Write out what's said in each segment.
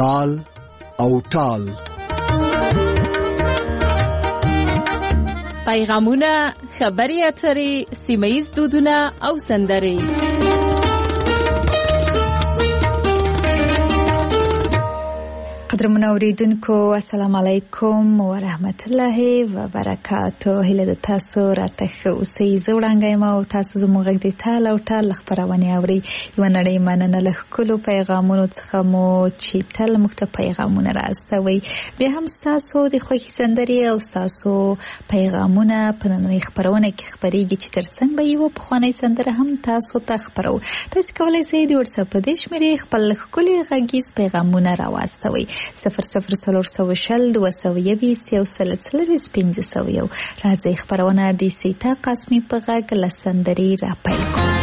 تال او ټال. پیغامونه، خبري اترې، سیمه‌ییز دودونه او سندرې. قدرمن اوریدونکو السلام علیکم و رحمت الله و برکاته. هیله د تاسو راته اوسئ. زه وړاندې ما او تاسو زموږ د ټال او ټال خبرونه اوري. یو نړۍ مننه له کلو پیغامونو څخه مو چې تل موږ ته پیغامونه راستوي. بیا هم تاسو د خوښي سندري او تاسو پیغامونه په نړۍ خبرونه کې خبريږي چې ترڅنګ به یو په خواني سندره هم تاسو ته خبرو. تاسو کولای شئ د واتس اپ د شمیرې خپل کلی غږیز پیغامونه راوستوي. 00 221 راځي خبرونه د سیتا قسمی په غږ لسندري را پیل کوي.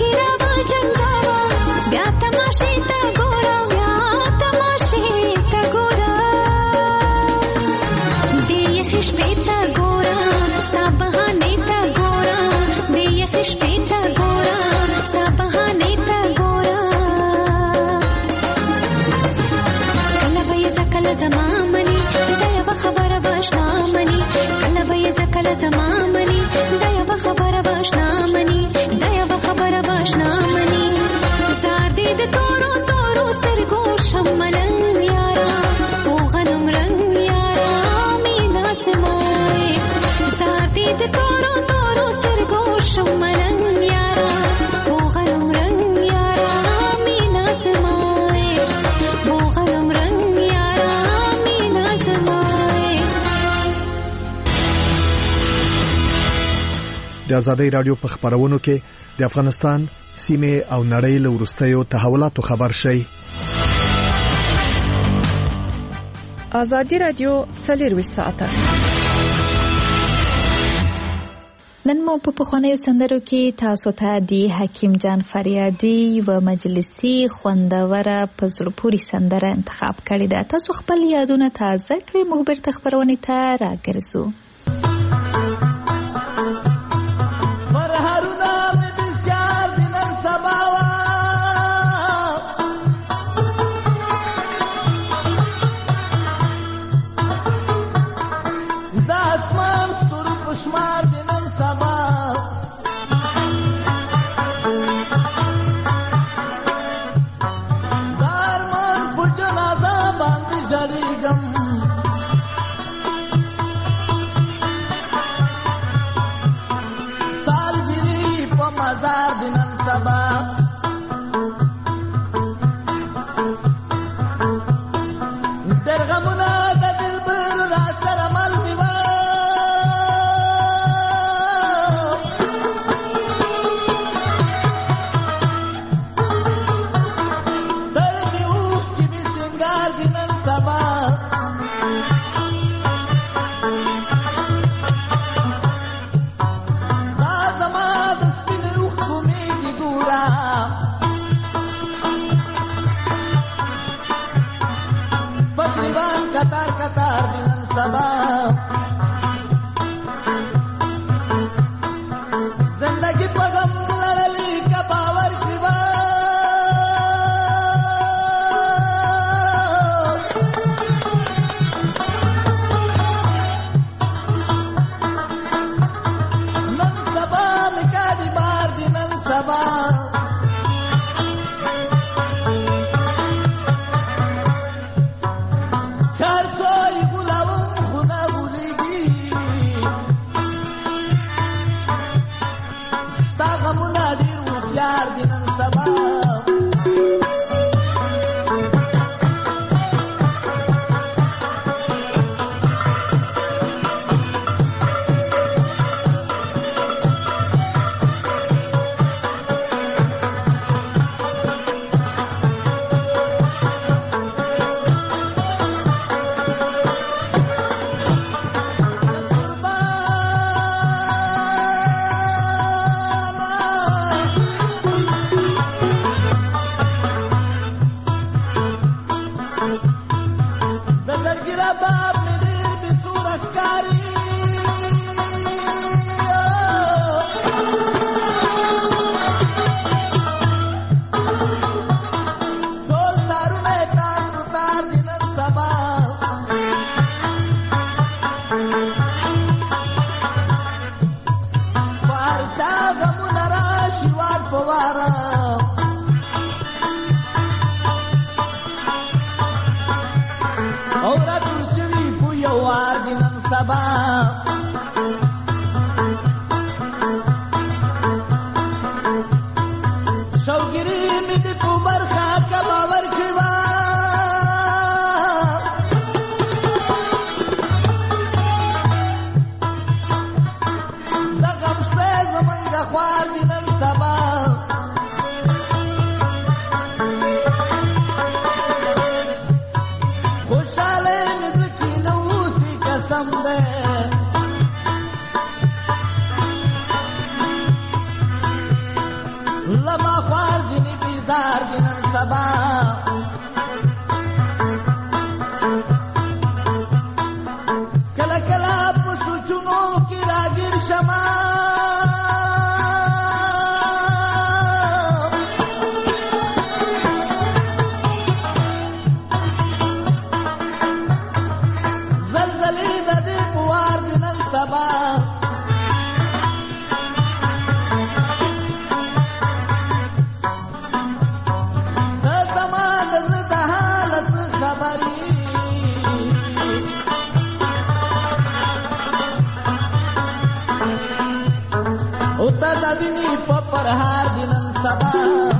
د آزادۍ رادیو په خبرونو کې د افغانستان سیمه او نړۍ له وروستیو تحولاتو خبر شي. آزادۍ رادیو 24 ساعته. نن مو په پخوانیو سندرو کې تاسو ته د حکیم جان فریادي و مجلسي خوندوره په زړه پورې سندره انتخاب کړې ده. تاسو خپل یادونه تازه کړئ، موږ بیرته خبرونه ته راګرځو. Love زما خوار دیني بیزار دینن سبا کله کله په سوچونو کې راګیر شمه زلزلې د دې په وار دي نن سبا د زما د زړه د حالت خبرې او تا د وینې په پرهار دي نن سبا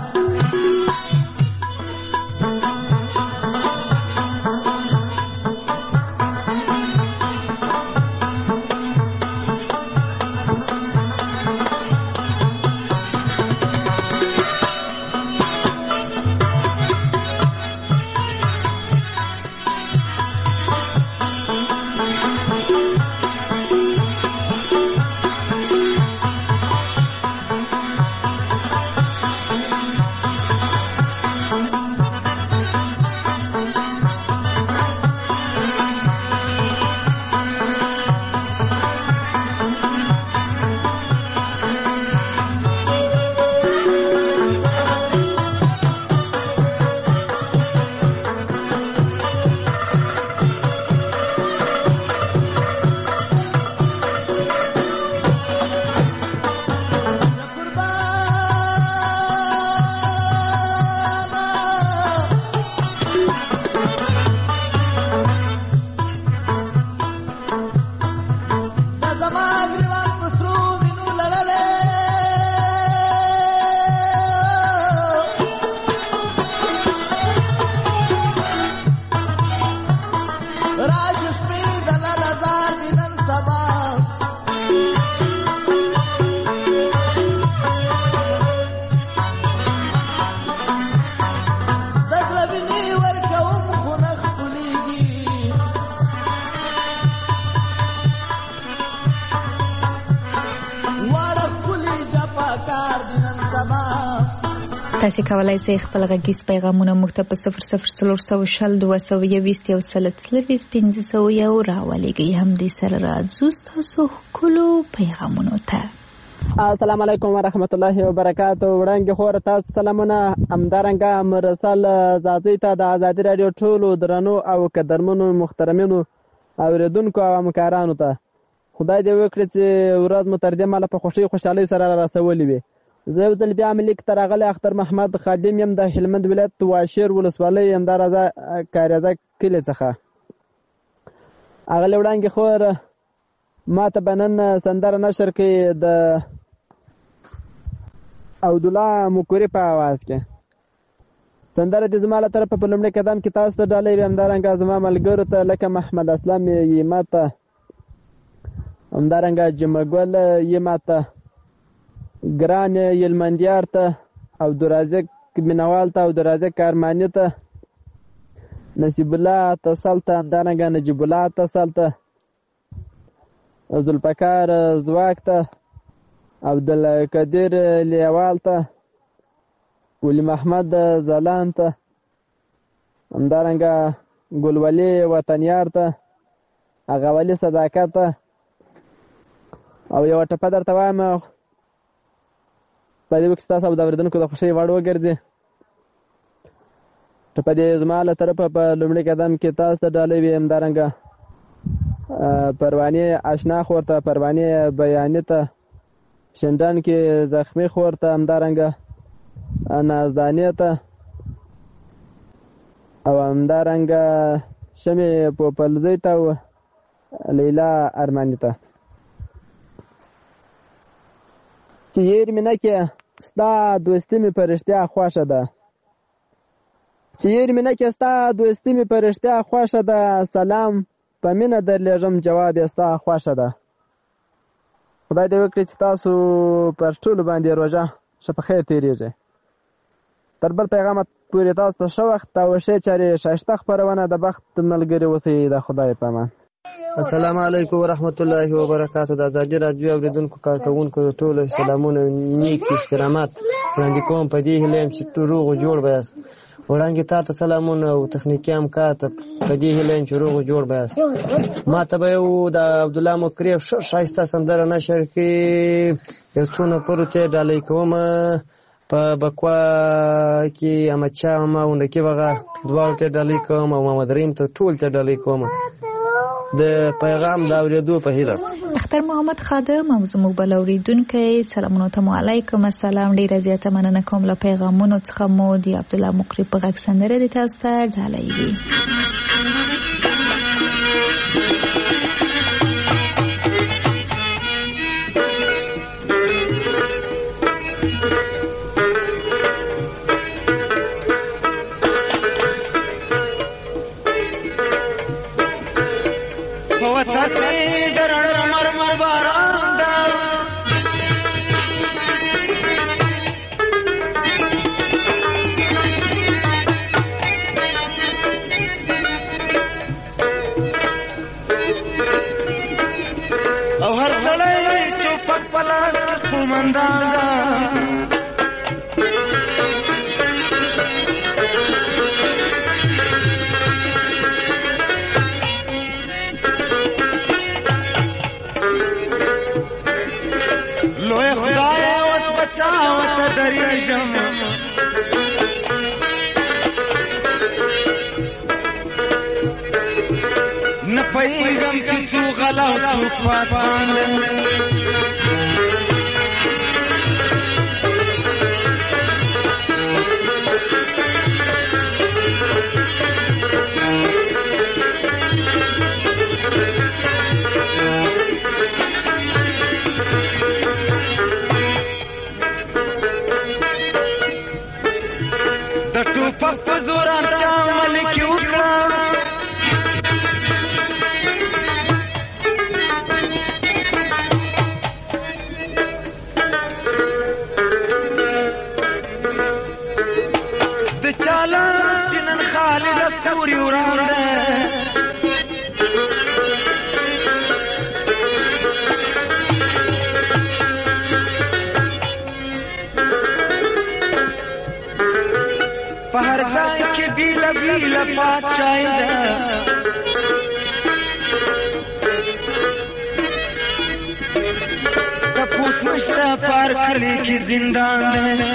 تاسو کولای شئ خپل غږیز پیغامونه موږ ته په 004020231500 راولېږئ. هم دې سره راځو تاسو کولو پیغامونو ته. السلام علیکم ورحمت الله وبرکاته. وړاندې خور تاسو سلامونه همدارنګه مرسل زازی ته د آزادی رادیو ټولو درنو او قدرمنو محترمینو اوریدونکو او همکارانو ته خدای دې وکړي چې ورځ مو تر دې ماله په خوشحالۍ سره راسولې وي. زه یو ځل بیا ملک ته راغلی اختر محمد خادم یم د هلمند ولایت واشیر ولسوالۍ همدارازه کاریزه کلي څخه. هغه وړاندې خور ما ته به نن سندره نشر کړي د عبدالله مکوري په اواز کې. سندره دې زما له طرفه په لومړي قدم کې تاسو ته ډالۍ وي، همدارنګه زما ملګرو ته لکه محمد اسلام یې ما ته، همدارنګه جمعګل یې ما ته، ګران یلمندیار ته، عبدالرازق مینوال ته، عبدالرازق کارمانی ته، نصیب الله اتصال ته، همدارنګه نجیب الله اتصال ته، ذوالفقار زواک ته، عبدالقدیر لیوال ته، ولی محمد زلان ته، همدارنګه ګلولی وطنیار ته، اغاولی صداقت ته، او یو ټپه درته وایم په دې وخت ستاسو او د اورېدونکو د خوښۍ وړ وګرځي. ټپه دې زما له طرفه په لومړي قدم کې تاسو ته ډالۍ وي، همدارنګه پروانې اشنا خور ته، پروانې بیانې ته، شندان کې زخمي خور ته، همدارنګه نازدانې ته، او همدارنګه شمې پوپلزۍ ته او لیلا ارماني ته. چې یېر مینه کې ستا دوستي مې په رښتیا خوښه ده، چې یېر مینه کې ستا دوستي مې په رښتیا خوښه ده، سلام په مینه درلېږم جواب یې ستا خوښه ده. خدای دې وکړي چې تاسو پر ټولو باندې روژه ښه په خیر تېرېږي. تر بل پیغامه پورې تاسو ته ښه وخت او ښې چارې ښایسته خپرونه د بخت ملګري اوسئ. د خدای په امان. السلام علیکم ورحمت الله وبرکاته. د آزادی رادیو اوریدونکو کارکونکو ټول سلامونه نیک احترامات. وړاندې کوم په دې هیله یم چې روغ او جوړ به یاست. وړاندې تا ته سلامونه او تخنیکي همکار ته په دې هیله یم چې روغ او جوړ به یاست. ما ته به یو د عبدالله مکریف ښه ښایسته سندره نشر کړي، یو څو نفرو ته یې ډالۍ کومه په بکوا کې احمدشاه ماما او نقیب اغا دواړو ته یې ډالۍ کوم او محمد رحیم ته ټول ته ډالۍ کوم د پیغام د اورېدو په هیله. اختر محمد خادم او زموږ بل اورېدونکی سلامونه ته وعلیکم السلام. ډېره زیاته مننه کوم له پیغامونو څخه مو د عبدالله مکریف په غږ سندره د تاسو ته ډالۍ وي. نپیغم چې څو غلا او فاتان د ټوپک په زور چا ملک وکړه پوری ورانده په هر ځای کې بیله بیله پادشاهي ده تپوس نشته پار کلی کې زندان ده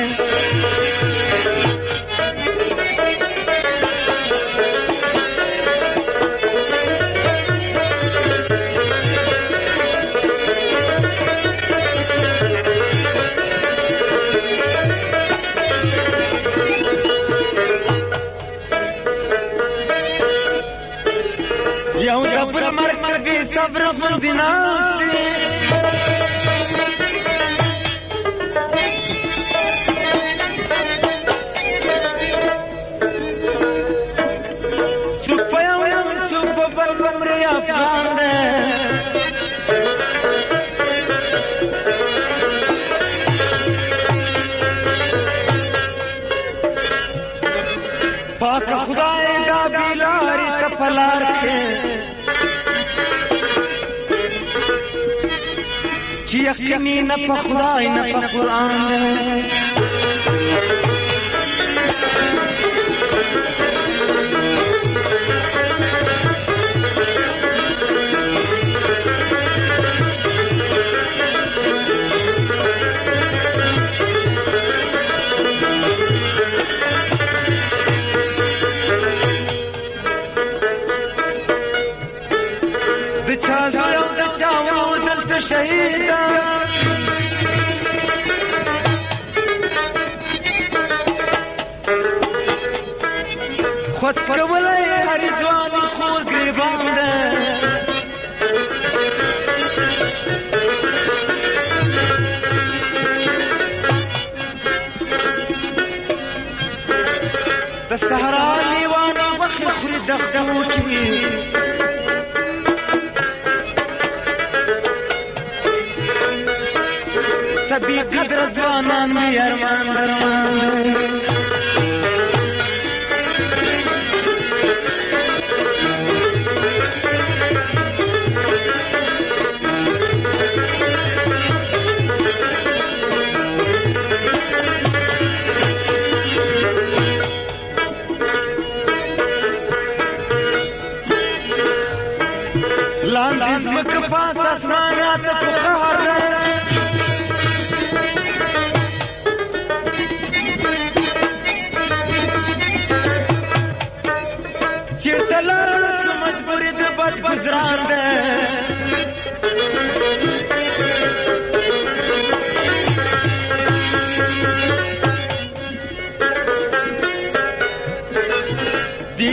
صبر غندنا سوفيا ويا سوف بالعمر يا افغان پاک خدای دا بیلاری تپلار کے چې یقیني نه په خدای نه په قرآن د چا زوی او د چا ورور دلته شهید خود کولی هر ځوان خود ګریبان ده د صحرا لیوان وخت خوري دښتو کې سبي قدر ځوانان مې ارمان درمان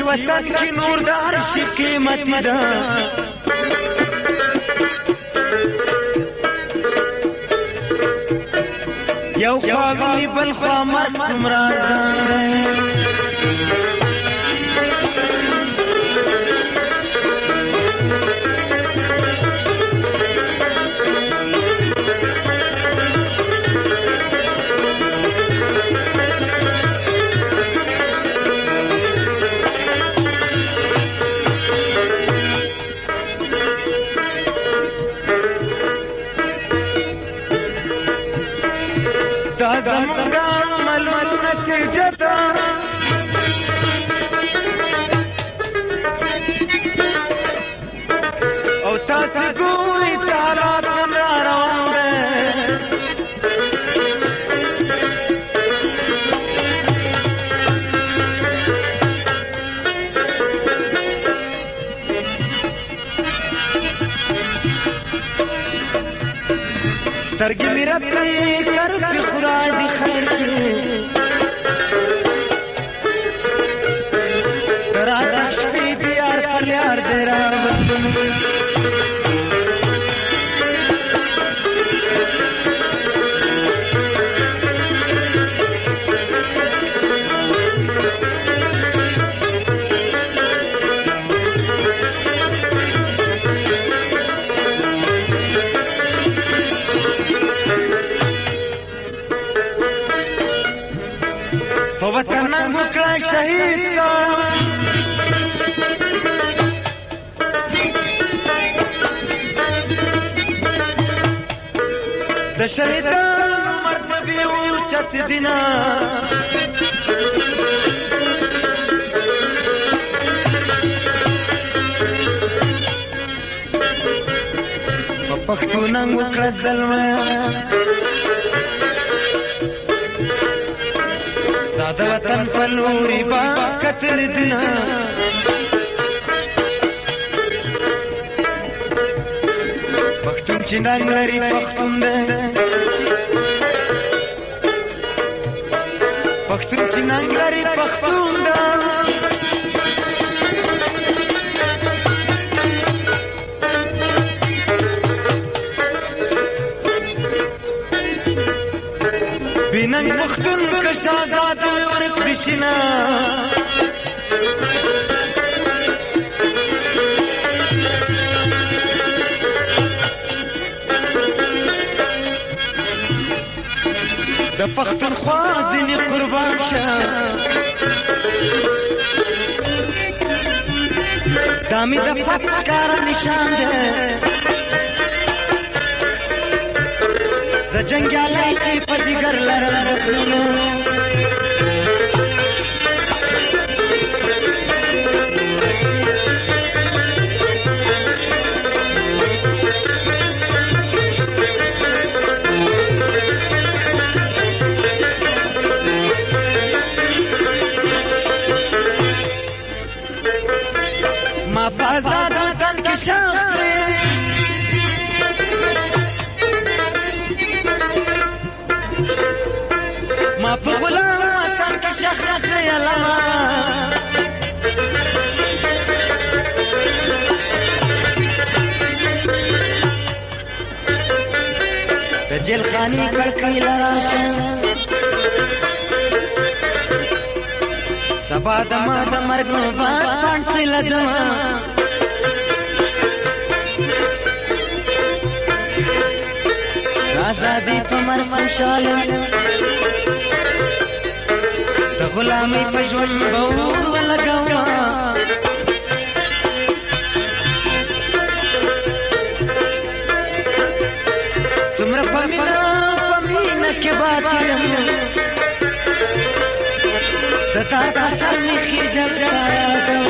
وطن کی نور د عرش قیمتي ده یو خواوی بل خوا مرد سمران سترګې مې رپې کر په خدای دی خیر ترا شپې دی یار پر یار دی را وطن مکړه شهید کا د شهیدانو مرتبه اوچت دینا په پښتون مکړه ظلم د وطن په لوري با قتل دینا پښتون چې ننګ لري پښتون دی پښتون چې ننګ لري پښتون دی بیننګ پښتون که شهزاد ورکړشنا د پښتونخوا ځینې قربان شه دا مې د فتح ښکاره نشان دی زه جنګیالی چې په دیګر لرم دخلونو ما په آزاد وطن کې شاغلې ما په غلام وطن کې شاغلې علما د جیل خانې کړکۍ لراشه سبا دما د مرګ نو باد پانسي لدما آزادی په مر خوشاله د غلامۍ په ژوند به اور ولګوما څومره په مینه کې باطل تا تا می خجل راځه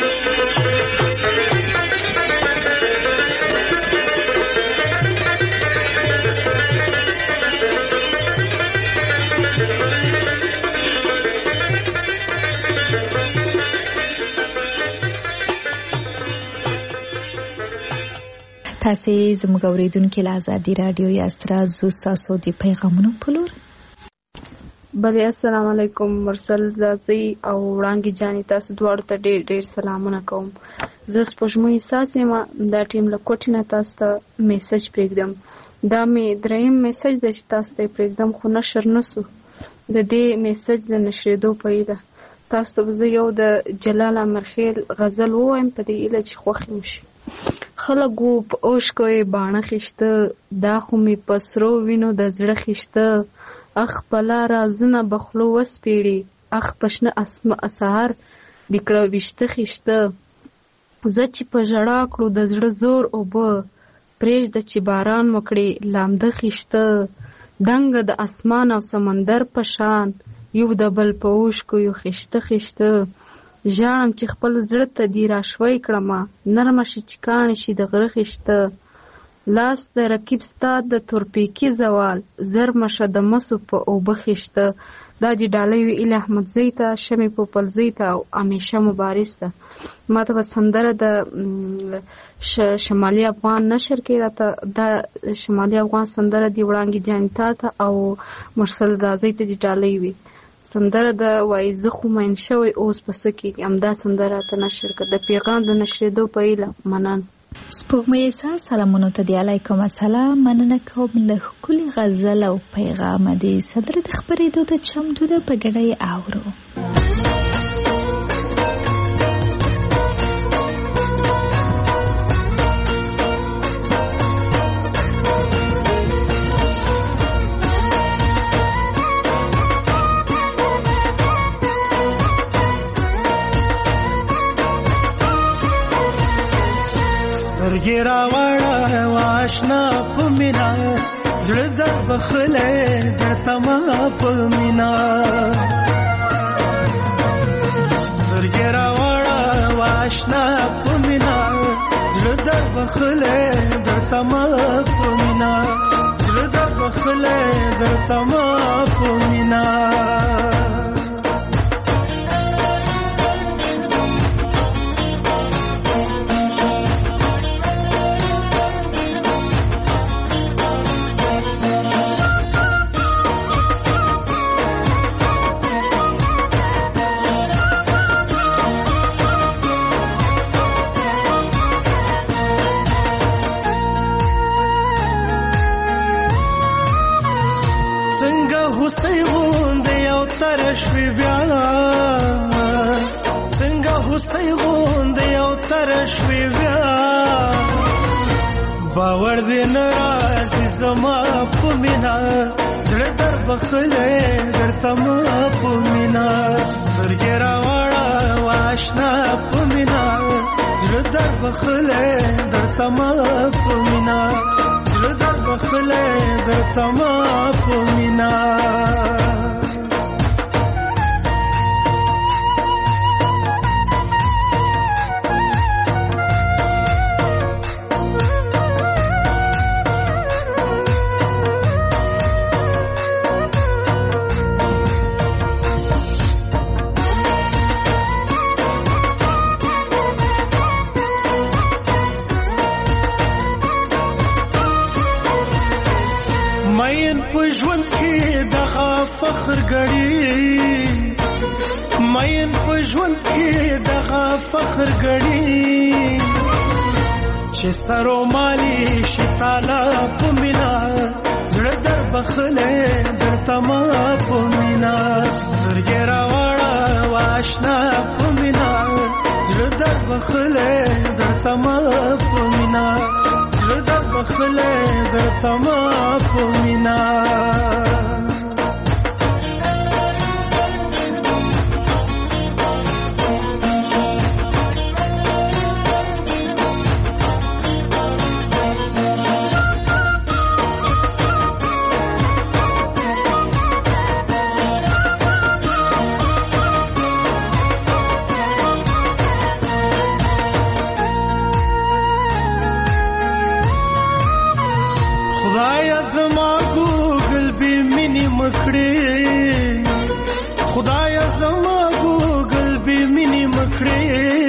تاسو زموږ اوریدونکو له آزادي رادیو یا ستاسو د پیغامونو په لور بلې السلام علیکم مرسل زازي او وړانګې جانې تاسو دواړو ته ډېر ډېر سلامونه کوم. زه سپوږمۍ احساس یم دا ټیم له کوټې نه تاسو ته میسج پرېږدم. دا مې دریم میسج دی چې تاسو ته یې پرېږدم خو نشر نه سو. د دې میسج د نشرېدو په هیله تاسو ته به زه یو د جلال امرخیل غزل ووایم په دې هیله چې خوښ مو شي. خلک وو په اوښکو یې باڼه خیشته دا خو مې په سرو وینو د زړه خیشته اخ په لاره رازونه به خولو وسپېړي اخ په شنه سهار دې کړه ویشته خیشته زه چې په ژړا کړو د زړه زور اوبه پرېږده چې باران وکړي لامده خیشته دنګه د اسمان او سمندر په شان یو د بل په اوښکو یو خیشته خیشته ژاړم چې خپل زړه ته دې راشوی کړمه نرمه شي چې کاڼې شي د غره خیشته لاس د رقیب ستا د تورپیکي زوال زرمه شه د مسو په اوبه خیشته. دا دې ډالۍ وي ایله احمدزۍ ته شمې پوپلزۍ ته او همیشه مبارز ته. ما ته به سندره د شمالي افغان نشر کې راته دا شمالي افغان سندره دی وړانګې جانتا ته او مرسل زازۍ ته دې ډالۍ وي. سندره د وایي زه خو مین شوی اوس په څه کېږي همدا سندره ته نشر کړه د پیغام د نشرېدو په هیله منن. سپوږمۍ احساس سلامونو ته دی علیکم السلام مننه کوم له ښکلي غزل او پیغام دې صدر د خپرېدو ته چمتو ده په ګډه یې اورو. سترګې راوړه واشنا په مینا زړه در بخلې درته ما په مینا سترګې راوړه واشنا په مینا زړه در بخلې درته ما په مینا زړه در بخلې درته ما په مینا شوی بیا څنګه هوسۍ غوندې یو تر شوی بیا باور دې نه راځي زما په مینا زړه در بخلې درته ما په مینا سترګې راوړه واشنا په مینا زړه در بخلې درته ما په مینا زړه در بخلې درته ما په مینا فخر غړي مین په ژوند کې دغه فخر غړي چې سرو مالي شتاله په مینا زړه در بخلې درته ما په مینا سترګې راوړه واشنا په مینا زړه در بخلې درته ما په مینا زړه در بخلې درته ما په مینا خدایا زما ګوګل به مینې مکړې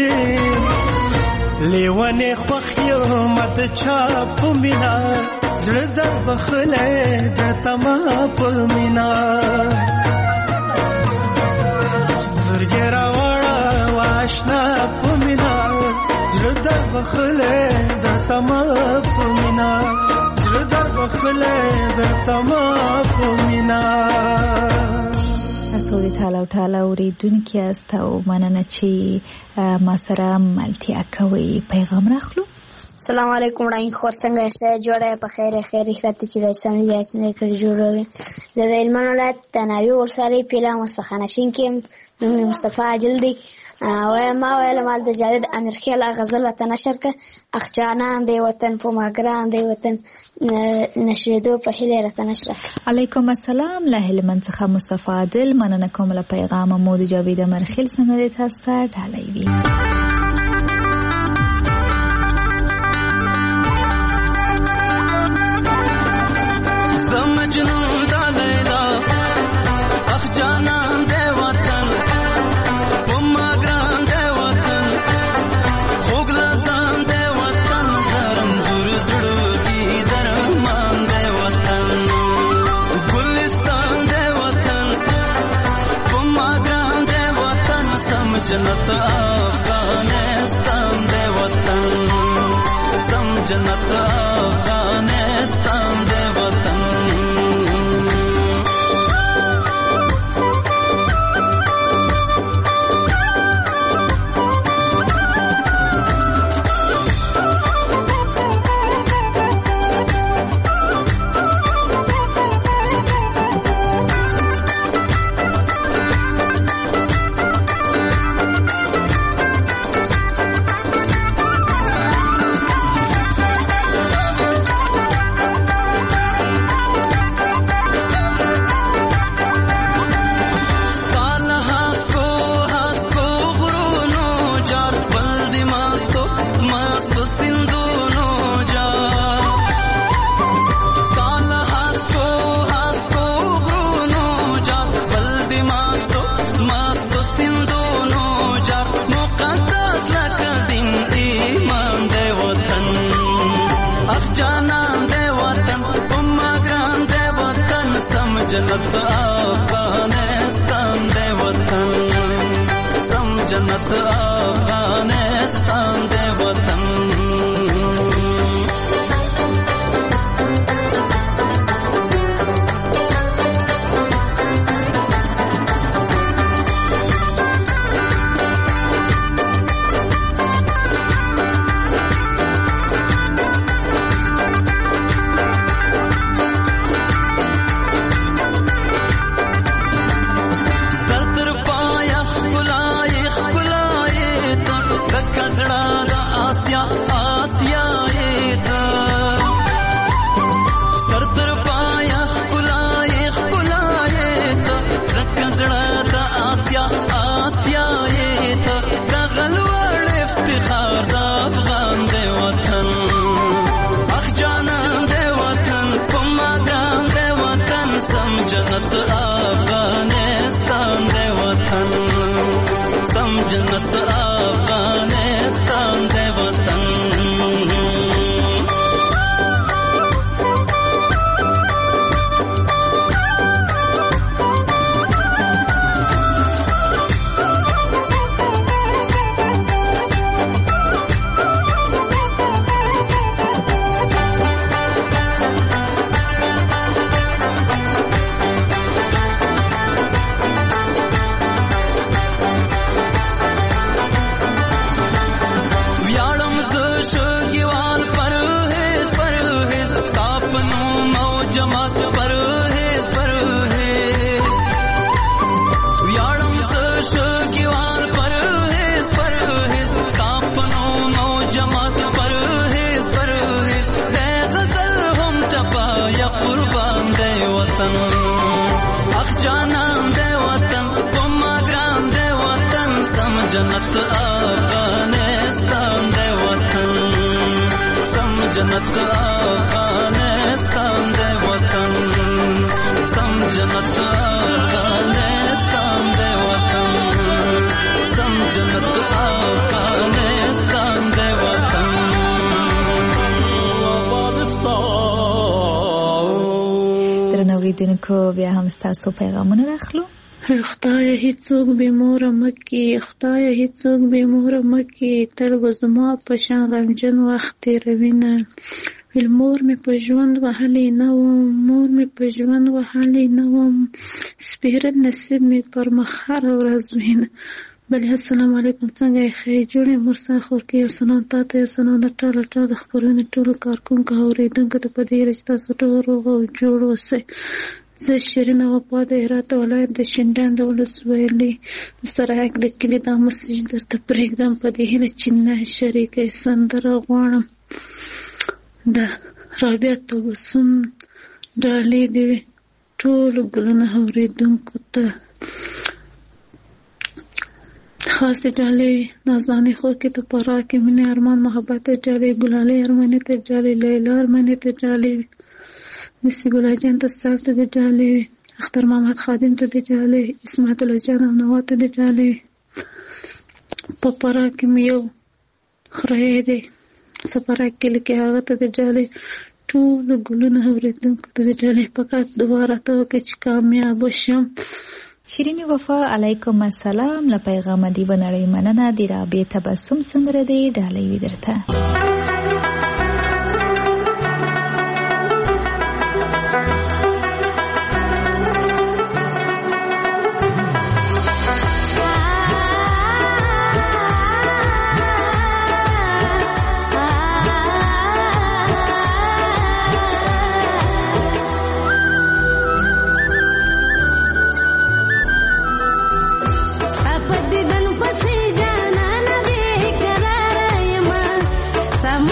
لیوانې خوښ یم د چا په مینا زړه در بخلې درته ما په مینا بخلې درته ما په مینا زړه در بخلې درته ما په مینا. تاسو د ټاله اوریدونکي یاست او مننه چې ما سره ملتیا کوئ. پیغام راخلو. السلام علیکم وړاندې خور څنګه شې جوړه په خیر خیرته چې رسنۍ یې نه کړی جوړه زه د هلمند ولایت تناوي ورسره پیلا مستخانشین کې مصطفی عادل دی او ما ویل مال د جاوید امیر خیل غزل ته نشر ک اخجانان دی وطن په ماګران دی وطن نشریدو په هله راته نشر. علیکم السلام له هلمند څخه مصطفی عادل مننه کوم له پیغام مو د جاوید امیر خیل څنګه تاسو ته ډالۍ وی. مجنون دا لیلا اخجانان دے وطن پماگران دے وطن خوگلستان دے وطن درم زور زڑوگی درمان دے وطن گلستان دے وطن پماگران دے وطن سمجھنت افغانستان دے وطن سمجھنت افغانستان دے وطن. جنت افغانستان دے وطن سم جنت افغانستان دے وطن. جنت افغانستان دے وطن سم جنت افغانستان دے وطن. جنت افغانستان دے وطن سم جنت افغانستان دے وطن سم جنت افغانستان دے وطن سم جنت افغانستان دے وطن. درنو اوریدونکو بیا هم ستاسو پیغامونه راخلو. خدای هیڅوک به مور مکي، خدای هیڅوک به مور مکي، تر وزما په شان غمجن وخت تیروینه. مور مې په ژوند وهلې نه وم، مور مې په ژوند وهلې نه وم، سپېره نصیب مې پر مخ هره ورځ وینه. بلې السلام علیکم، څنګه یې ښې جوړې مرسا خور کې یو سلام تا ته، یو سلام د ټاله ټاله د خپرونې ټولو کارکونکو اورېدونکو ته په دې هیله چې تاسو ټول روغ او جوړ اوسئ. زه شیرینه وفا د هرات ولایت د شینډنډ د ولسوالۍ د سرایک د کلي دا مسیج درته پرېږدم په دې هیله چې نه شریکه سندره غواړم د رابعه تبسم ډالۍ د ټولو ګلونه اورېدونکو ته خاصې ډالۍ نازانې خور کې ته فرا کې مینې ارمان محبت ته ډالۍ، ګلالۍ ارماني ته ډالۍ، لیلا ارماني ته ډالۍ، نصیب الله جان ته سال ته د ډالۍ، اختر محمد خادم ته د ډالۍ، اسماعیل الله جان او نوا ته د ډالۍ. په فرا کې مې یو خره دی سفرا کې لکه هغه ته د ډالۍ، ټولو ګلونه اورېدونکو ته د ډالۍ. فقط دعا راته وکړه چې کامیاب شم. شیرین وفا علیکم السلام. له پیغام دی بنړی مننه د رابعه تبسم سندره دی ډالۍ وی درته. Some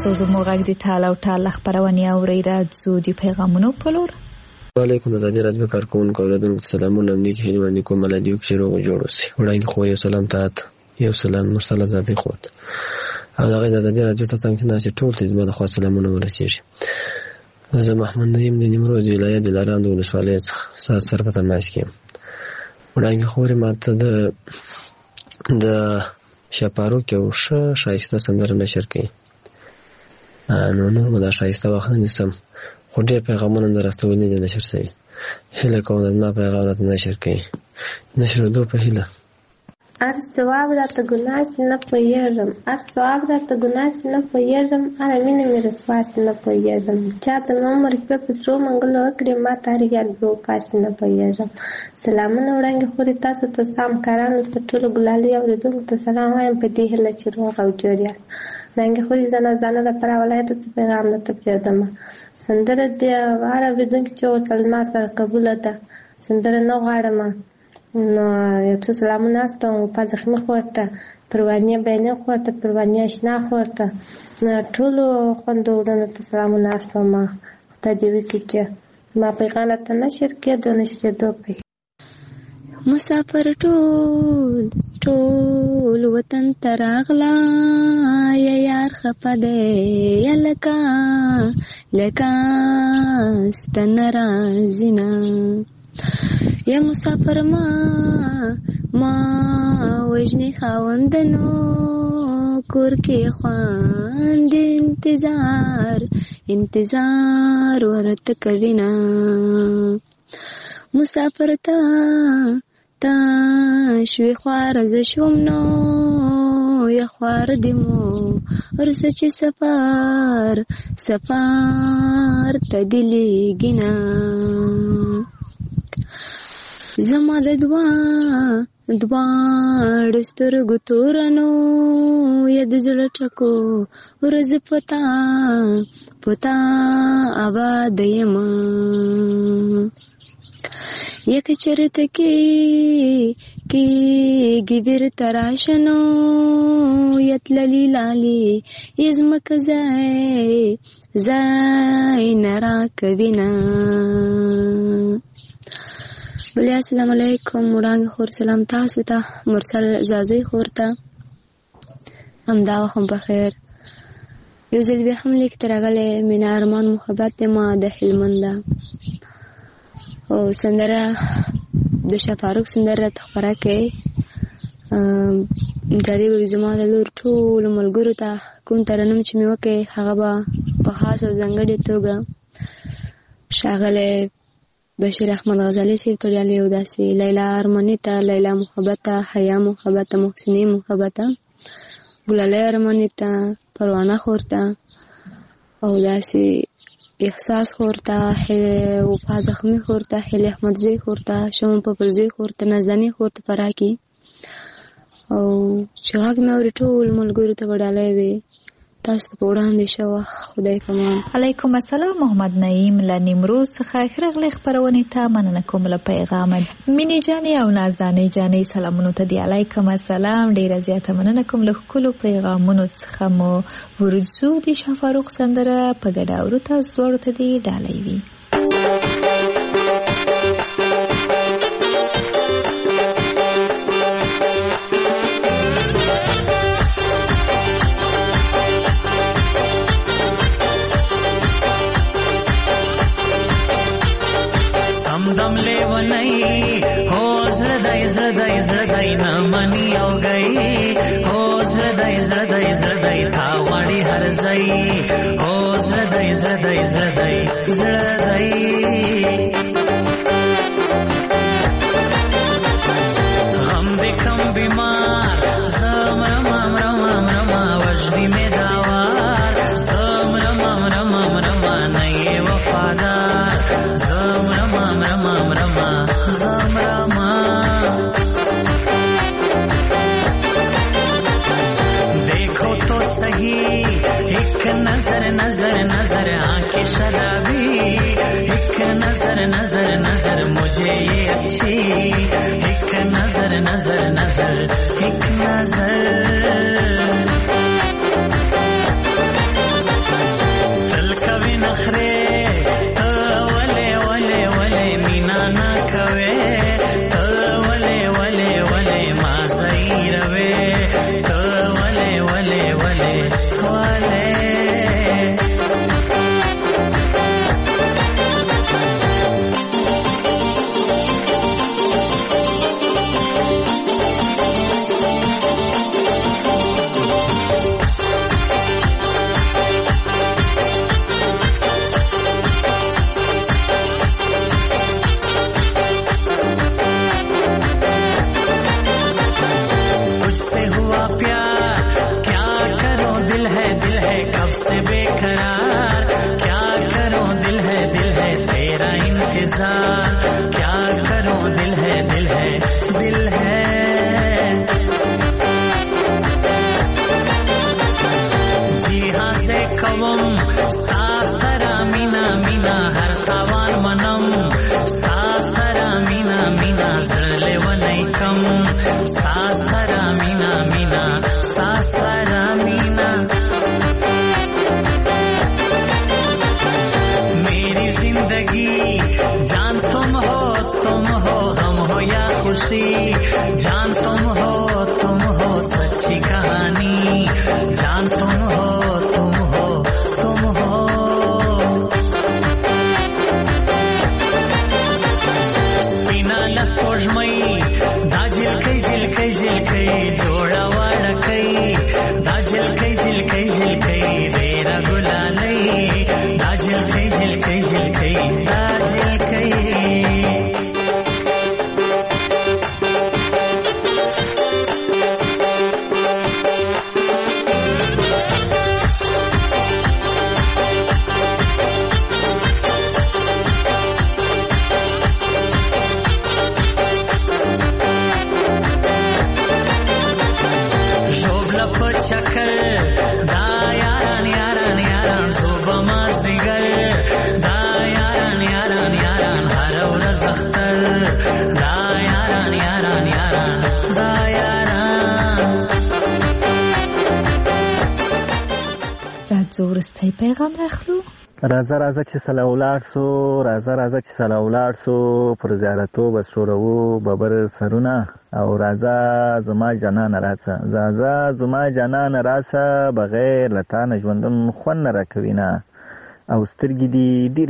تاسو زموږ غږ د ټال او ټال خبرونه اورئ. راځو د پیغامونو په لور. وعلیکم د راډیو کارکونکو اوریدونکو سلامونه. نیک هیله کوم ملادیو کې روغ جوړ اوسئ. وړاندې خو یو سلام ته یو سلام مرسل زادي خوت او دغه د راډیو تاسو څنګه نه ټول ته زما د خاص سلامونه ورسیږي. زه محمد نعیم د نیمروز ولایت د لاران د ولسوالۍ څخه سره په تماس کې یم. وړاندې خو ماته د شپارو کې او شایسته سندره نشر کړي. نو دا شایسته وخت نه نسم خو ډېر پیغامونه درستولي دي نشر شوي. هیله کوم د ما پیغام راته نشر کړي. نشر دو په هیله ار ثواب راته ګناه سي نه پوهېږم، ار ثواب راته ګناه سي نه پوهېږم، اره مینه مې رسوا سي نه پوهېږم. چا ته مې عمر شپې په سرو منګلو وکړې، ما ته هر یار بې وفا سي نه پوهېږم. سلامونه وړاندې خورې تاسو ته ستا همکارانو ته ټولو ګلالي اورېدونکو ته سلام وایم په دې هیله چې روغ او جوړ یاست. وړاندې خورې زه نازانه لپاره ولایت څه پیغام درته پرېږدم. سندره د هر اورېدونکي چې ورته ما سره قبوله ده، سندره نه غواړم. نو یو څه سلامونه استم په زخمي خورته پروانیه بیانې خورته پروانیه اشنا خورته ټولو خوندو وړاندې ته سلامونه استم. خدای دې وکړي چې ما پیغام ته نشر کېدو نشرېدو په مسافر ټول وطن ته راغلا یا یار خفه دی یا لکه ستن راځي نه یا مسافر ما وجنی خاوندنو کور کې خواند انتظار ورته کوي نه مسافر تا شوي خوار ز شوم نو یا خوار دمو ورسه چې سفر ته دلیږي نه زما د دواړو سترګو تورنو یا د زړه ټکو ورځ پتا آباد یم یک چرته کې بیرته راشنو یتللی لالی یزمک زای نرا کوینا. بلی السلام علیکم. وړاندې خور سلام تاسو ته مرسل زازي خور ته همدا وخت بخیر. یو ځل بیا هم لیک ته راغلی مینا ارمان محبت ما د هلمند ده او سندره د شفاروق سندره راته خپره کړې. جالب به زما د لور ټولو ملګرو ته کوم ترنم چې مې وکړې هغه به په خاص او ځانګړې توګه ښاغلی بشیر احمد غزالی صاحب ته ډالۍ او داسې لیلا ارماني ته، لیلا محبت ته، حیا محبت ته، محسنې محبت ته، ګلالۍ ارماني ته، پروانه خور ته او داسې احساس خور ته، وفا زخمي خور ته، هیلې احمدزی خور ته، شوم پپلزی خور ته، نازني خور ته پراکي او چې غږ مې اوري ټول ملګرو ته به ډالۍ وي. تاسو په وړاندې شوه. خدای پامان. علیکم السلام. محمد نعیم له نیمروز څخه ښراغلی خپرونې ته مننه کوم له پیغامه. مینې جانې او نازانې جانې سلامونو ته دی. علیکم السلام. ډیره زیاته مننه کوم له ښکلو پیغامونو څخه مو ورځو د شفاروق سندره په ګډه اورو. تاسو دواړو ته دی ډالۍ وي. دم لیونی هو زړدای نه منی او گئی هو زړدای تا وړي هر ځای هو زړدای غم دې کم بیمار زم رما وجدی می داوار زم رما نه وفادار زم رما देखो तो सही एक नजर आंखें शराबी एक नजर मुझे ये अच्छी एक नजर एक नजर ستا سره مینا مینا هر تاوان منم ستا سره مینا مینا زړه لیونی کم ستا سره مینا مینا ستا سره مینا मेरी जिंदगी जान तुम हो गम हो या खुशी जान तुम हो सच्ची कहानी जान तुम हो स्पिना लस्पोजमई दा झिलकै झिलकै झिलकै जोड़ा वाड़कै दा झिलकै झिलकै झिलकै बेरा गुलालै दा झिलकै झिलकै झिलकै दा झिलकै चक्कर दा यारान यारान यारान सोबा मास दिगर दा यारान यारान यारान हर ورځ اختر दा यारान यारान यारान दा यारान راځو ورستی پیغام راخلو راځه چې سلا ولاړ سو راځه چې سلا ولاړ سو پر زیارتو بس شورو ببر سرونه او راځه زما جانان راځه زما جانان راځه بغیر لتان ژوندون خون را کوینا او سترګې دي ډېرې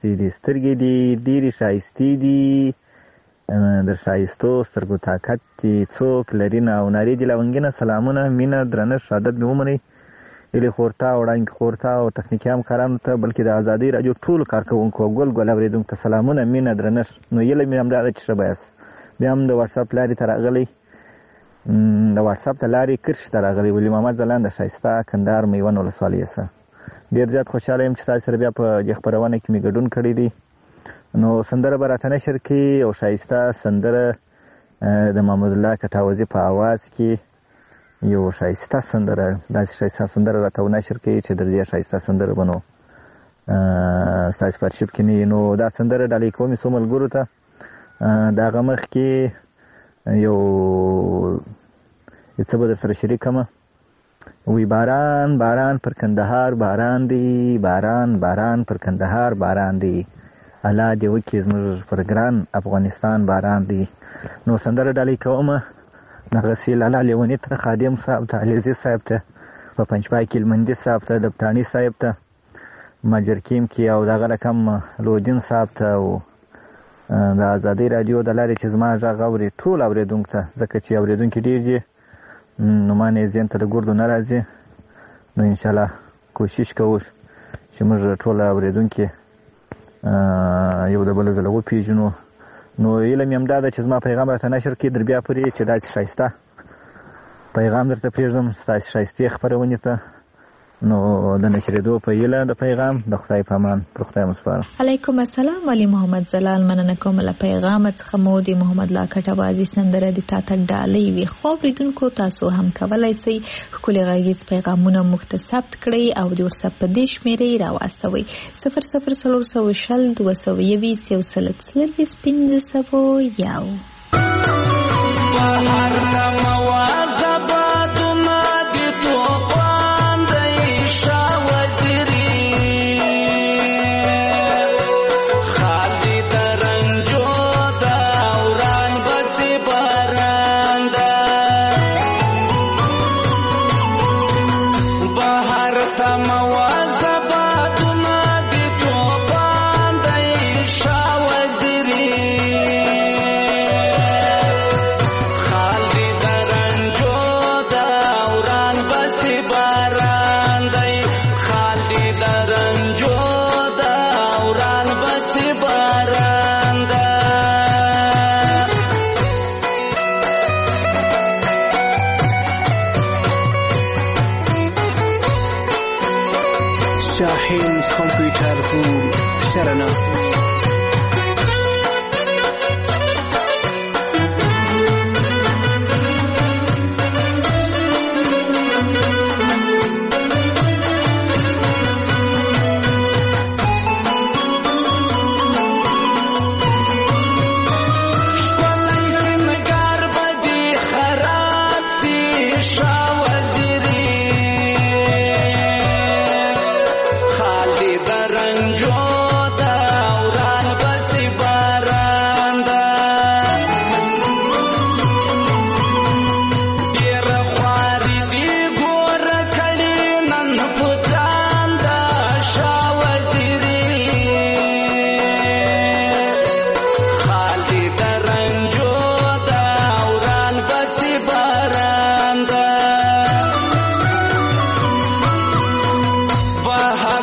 شایستې دي در شایستو سترګو طاقت دي څوک لري نه او نارې دي لونګینه سلامونه مینه درنښت عادت مې ومنئ ایلی خورتا وړاندې خورتا او تخنیکي همکارانو ته بلکې د ازادۍ راډیو ټولو کارکوونکو او ګل اورېدونکو ته سلامونه مینه درنښت نو هیله مې همدا ده چې ښه به یاست بیا هم د واټساپ لارې ته راغلی د واټساپ د لارې کرښې ته راغلی ولی محمد ځلاند ښایسته کندهار میوند ولسوالۍ څخه ډېر زیات خوشحاله یم چې تاسو سره بیا په دې خپرونه کې مې ګډون کړی دی نو سندره به راته نشر کړي او ښایسته سندره د محمد الله کټاوزي په اواز کې یو ښایسته سندره داسې ښایسته سندره راته ونشر کړي چې در دې ښایسته سندره به نو ستاسو په ارشیف کې نه نو دا سندره ډالۍ کوم څو ملګرو ته د هغه مخکې یو څه به درسره شریکمه وی باران باران پر کندهار باران دی باران پر کندهار باران دی الله دې وکړي زموږ پر ګران افغانستان باران دی نو سندره ډالۍ کومه دغسې لالا لیوني ته خادم صاحب ته علیزي صاحب ته په پنجپای کې لمندي صاحب ته دبتاني صاحب ته مجرکیم کې او دغه رقم لودین صاحب ته او د ازادۍ راډیو د لارې چې زما غږ اوري ټول اورېدونکو ته ځکه چې اورېدونکي ډېر دي نو ما نه ذهن ته د ګردو نه راځي نو انشاءالله کوشش کوو چې موږ ټول اورېدونکي یو د بل ځله وپېژنو نو هیله مې همدا ده چې زما پیغام راته نشر کړي در بیا پورې چې داسې ښایسته پیغام درته پرېږدم ستاسې ښایستې خپرونې ته نو د نشرېدو په هیله د پیغام د خدای په امان پر خدای مو سپارم علیکم السلام ولی محمد زلال مننه کوم له پیغام څخه مو د محمد الله کټوازي سندره د تا ته ډالۍ وي خو اوریدونکو تاسو هم کولی شئ ښکلي غږیز پیغامونه موږ ته ثبت کړئ او د وټساپ په دې شمېرې راواستوئ 「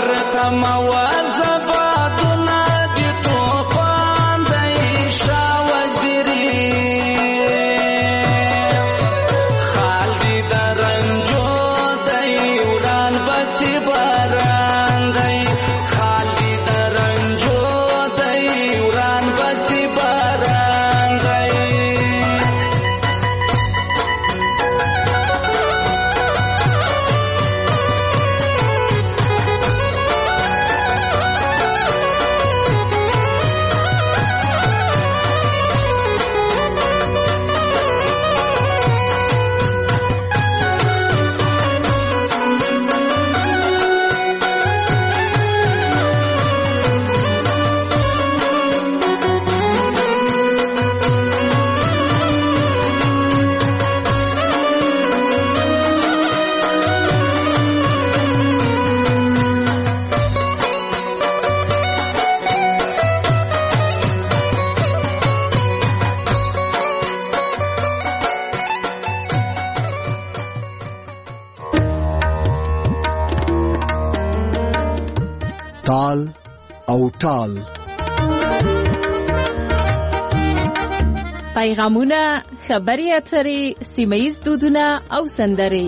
ورته موازه بادونه د توفان دی شاه وزیري خال دې د رنجو دی وران بسي باران دی خال دې د رنجو دی وران بسي باران دی تال او ټال پیغامونه، خبري اترې، سیمه‌ییز دودونه او سندرې.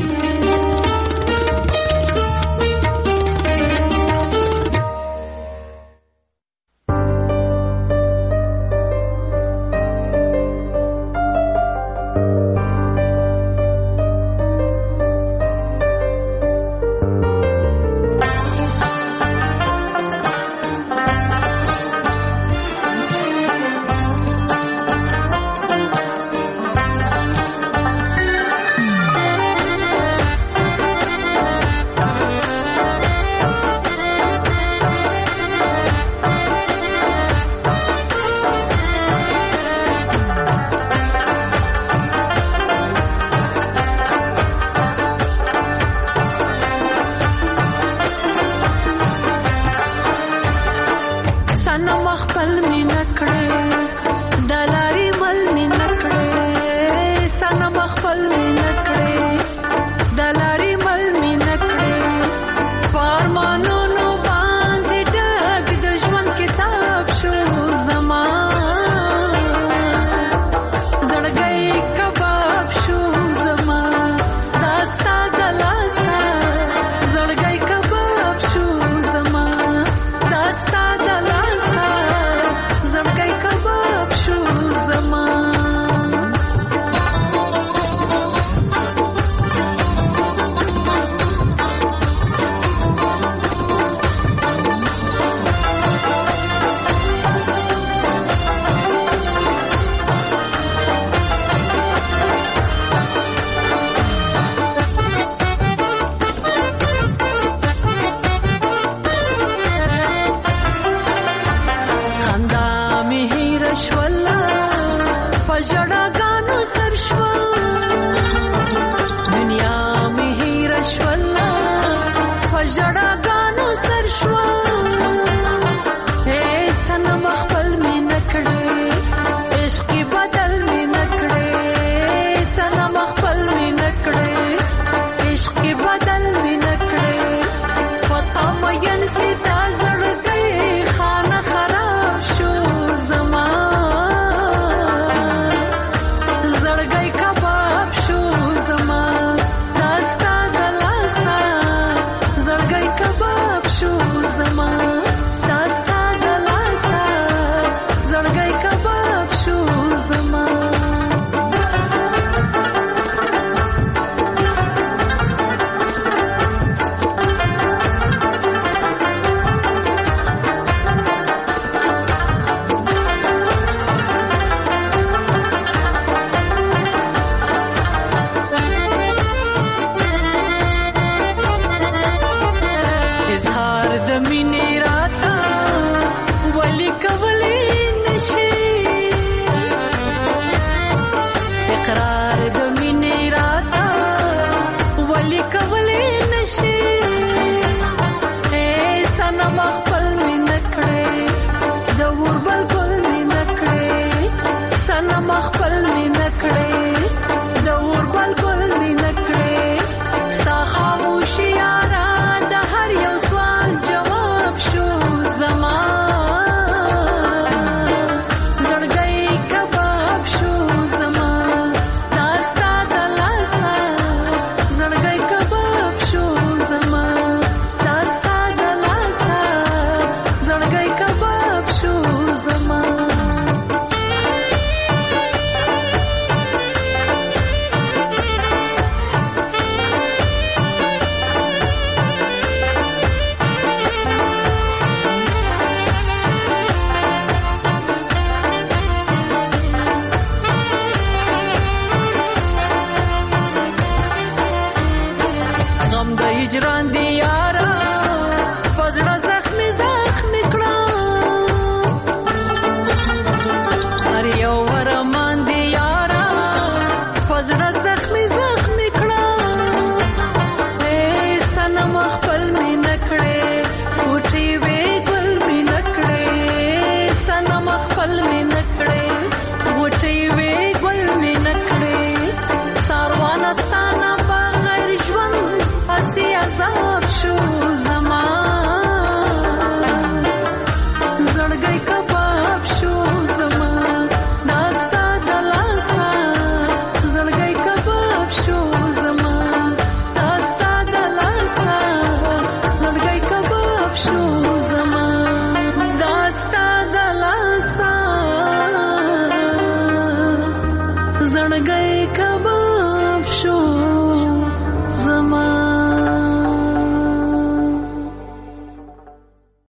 د مینې راته ولي کوي